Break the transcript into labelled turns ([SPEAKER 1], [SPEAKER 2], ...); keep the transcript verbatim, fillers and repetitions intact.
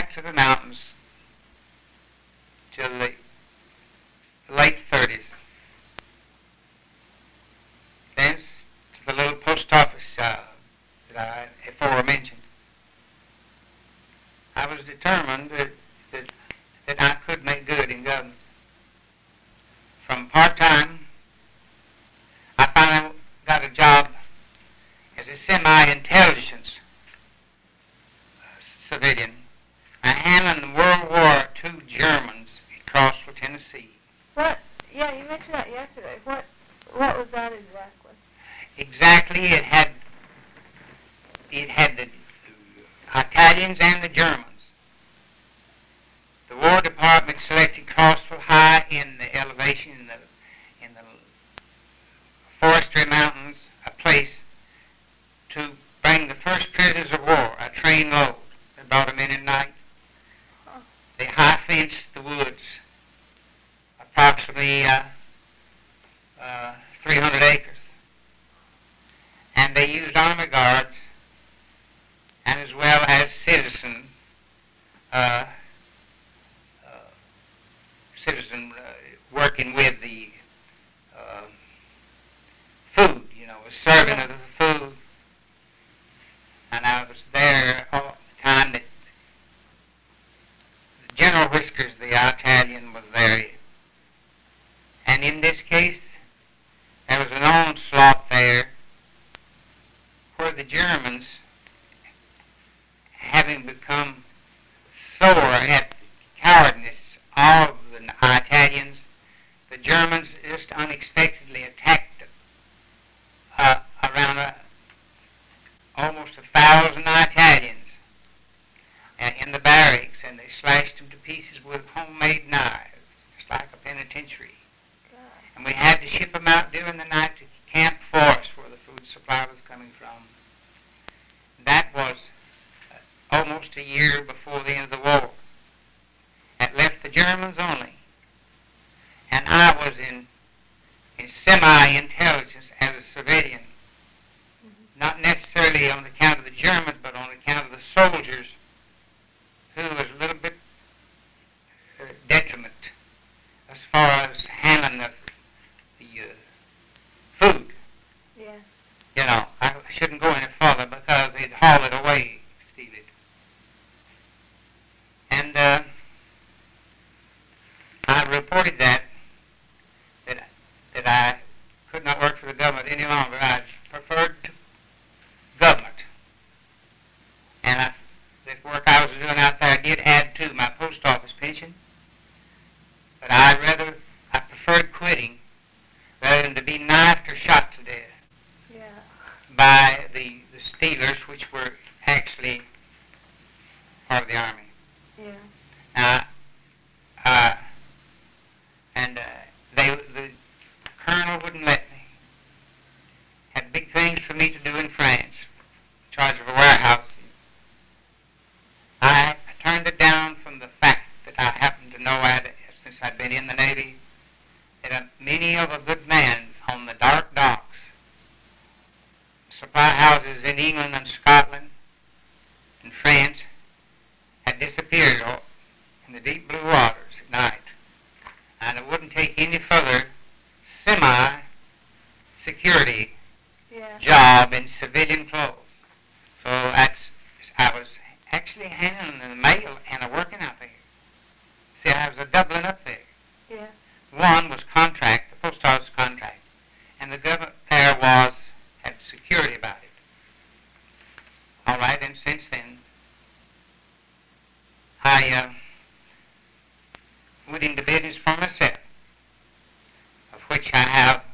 [SPEAKER 1] back to the mountains till the late thirties. Thence to the little post office uh, that I before mentioned. I was determined that, that, that I could make good in government. From part-time, I finally got a job as a semi-intelligence civilian, uh, handling the World War Two Germans at Crossville, Tennessee.
[SPEAKER 2] What? Yeah, you mentioned that yesterday. What? What was that exactly?
[SPEAKER 1] Exactly, it had it had the Italians and the Germans. The War Department selected Crossville high in the elevation in the in the forestry mountains, a place to bring the first prisoners of war, a train load. They brought them in at night.
[SPEAKER 2] Huh.
[SPEAKER 1] They high fenced the woods, approximately uh, uh, three hundred acres. And they used army guards and as well as citizen uh, uh, citizen uh, working with the uh, food, you know, was serving of the food. And I was there all the time that General Whiskers, the Italian, was there. And in this case, there was an onslaught there where the Germans, having become sore at the cowardness of the Italians, the Germans just unexpectedly attacked uh, around a, almost a thousand Italians uh, in the barracks, and they slashed them to pieces with homemade knives, just like a penitentiary.
[SPEAKER 2] God.
[SPEAKER 1] And we had to ship them out during the night to Camp Forest, where the food supply was coming from. That was uh, almost a year before the end of the war. That left the Germans only. And I was in, in semi-intelligence as a civilian. Mm-hmm. Not necessarily on account of the Germans, but on account of the soldiers, who was a little bit uh, detriment as far as handling the, the uh, food.
[SPEAKER 2] Yeah.
[SPEAKER 1] You know, I shouldn't go any further because they'd haul it away, steal it. And uh, I reported that, that, that I could not work for the government any longer. I preferred government. And I, the work I was doing out there did add to my post office pension. But I rather, I preferred quitting rather than to be knifed or shot to death.
[SPEAKER 2] Yeah.
[SPEAKER 1] By the, the stealers, which were actually part of the Army.
[SPEAKER 2] Yeah.
[SPEAKER 1] Uh, uh, and uh, they, the colonel wouldn't let me. Had big things for me to do in France, in charge of a warehouse. I, I turned it down from the fact that I happened to know, I'd, since I'd been in the Navy, that uh, many of a good man on the dark docks, supply houses in England and Scotland and France, had disappeared in the deep blue waters at night. And it wouldn't take any further semi-security
[SPEAKER 2] Yeah.
[SPEAKER 1] job in civilian clothes. So that's, I was actually handling the mail and a working out there. See, I was a doubling up there.
[SPEAKER 2] Yeah.
[SPEAKER 1] One was contract, the post office contract, and the government there was, had security about it. All right, and since then, I uh, went into business for myself, of which I have